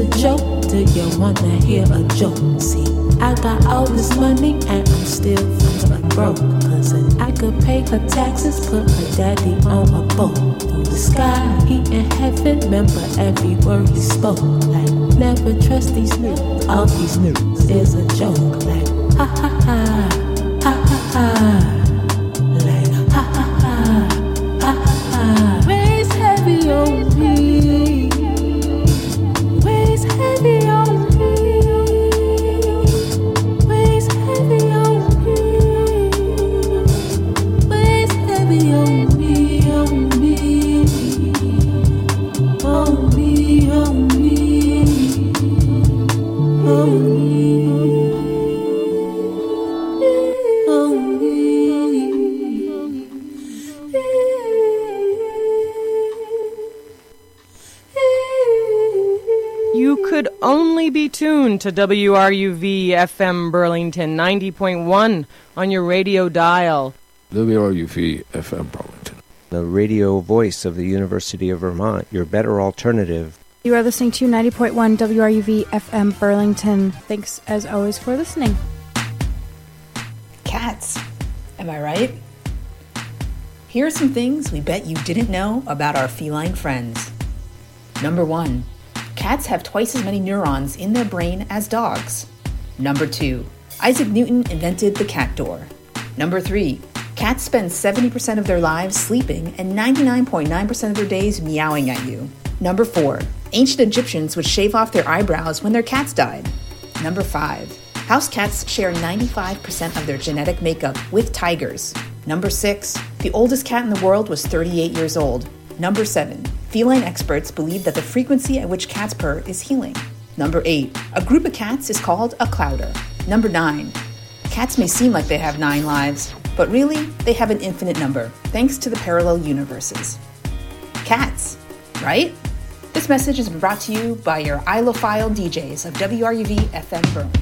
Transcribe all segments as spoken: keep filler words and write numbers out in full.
a joke? Do you wanna hear a joke? See, I got all this money and I'm still feeling broke. Cause I could pay her taxes, put her daddy on a boat. Through the sky, he in heaven, remember every word he spoke. Like, never trust these news, all these news is a joke. Like, ha ha ha, ha ha ha. Like, ha ha ha, ha ha ha. Weighs heavy on me, weighs heavy on me, weighs heavy on me, weighs heavy on me, on me, on me, on me, on me. Could only be tuned to W R U V F M Burlington ninety point one on your radio dial. W R U V F M Burlington, the radio voice of the University of Vermont, your better alternative. You are listening to ninety point one W R U V F M Burlington. Thanks as always for listening. Cats, am I right? Here are some things we bet you didn't know about our feline friends. Number one, cats have twice as many neurons in their brain as dogs. Number two, Isaac Newton invented the cat door. Number three, cats spend seventy percent of their lives sleeping and ninety-nine point nine percent of their days meowing at you. Number four, ancient Egyptians would shave off their eyebrows when their cats died. Number five, house cats share ninety-five percent of their genetic makeup with tigers. Number six, the oldest cat in the world was thirty-eight years old. Number seven, feline experts believe that the frequency at which cats purr is healing. Number eight, a group of cats is called a clouder. Number nine, cats may seem like they have nine lives, but really, they have an infinite number, thanks to the parallel universes. Cats, right? This message is brought to you by your ilophile D Js of W R U V F M Burlington.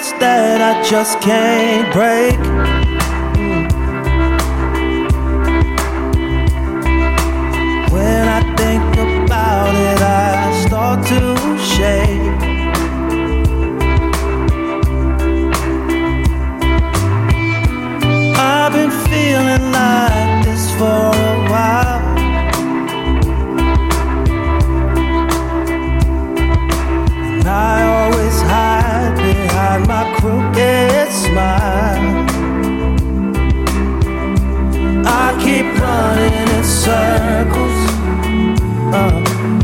habits that I just can't break. When I think about it, I start to shake. I've been feeling like this for a while. And I always hide behind my crooked smile. I keep running in circles, uh,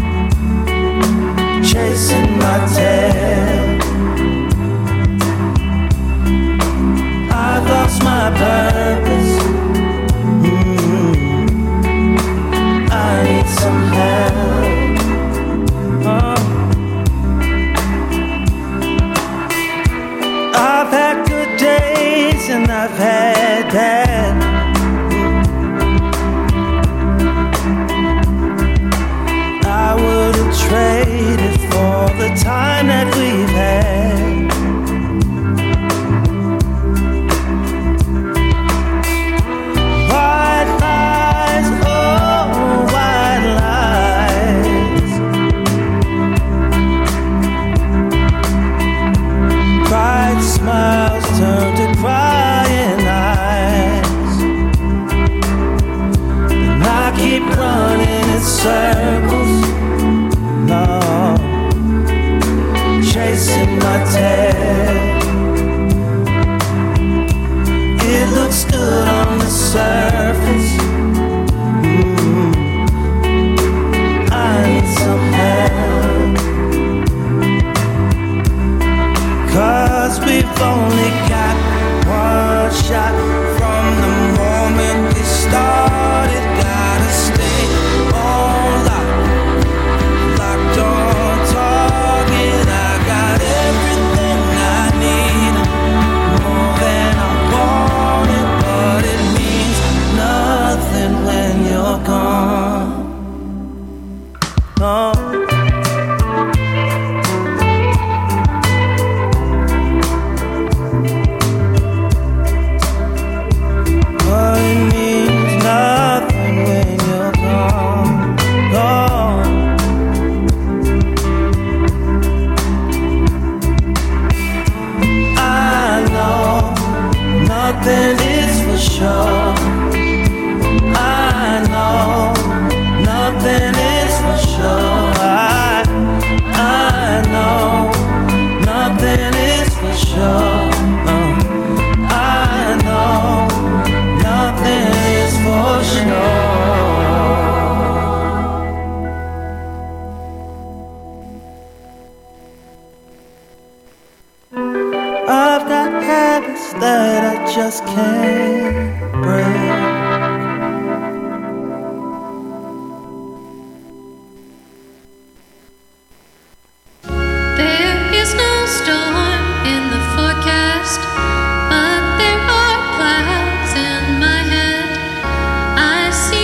chasing my tail. I've lost my purpose. Mm-hmm. I need some help. Uh. I've had good days and I've had bad. I wouldn't trade it for the time that we've had. White lies, oh, white lies. Bright smiles turn to crying eyes. And I keep running in circles, no, chasing my tail. It looks good on the surface. Mm-hmm. I need some help. Cause we've only got one shot. From the moment we started, gotta stay on lock, locked on target. I got everything I need, more than I wanted, but it means nothing when you're gone. Oh. But it means nothing when you're gone, gone. I know nothing is for sure. I know nothing is for sure. I, I know nothing is for sure. Uh, I know nothing is for sure. I've got habits that I just can't break. There is no storm in the forecast, but there are clouds in my head. I see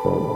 Boom.